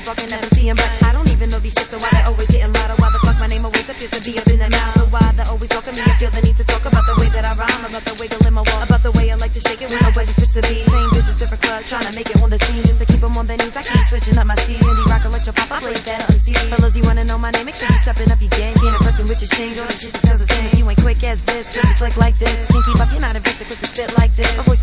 fucking never see 'em, but I don't even know these chicks, so why they always getting louder? Why the fuck my name always appears to be up in the now? So why they always talking me? I feel the need to talk about the way that I rhyme, about the wiggle in my wall, about the way I like to shake it when nobody switch the beat. Same bitches, different club, trying to make it on the scene, just to keep 'em on their knees. I keep switching up my speed, indie rock, electro pop, I play that on CD. Fellas, you wanna know my name? Make sure you stepping up your game. Can't impress with your change, all this shit just sounds the same. If you ain't quick as this, just slick like this, can't keep up, you're not a bitch, quick to spit like this. My voice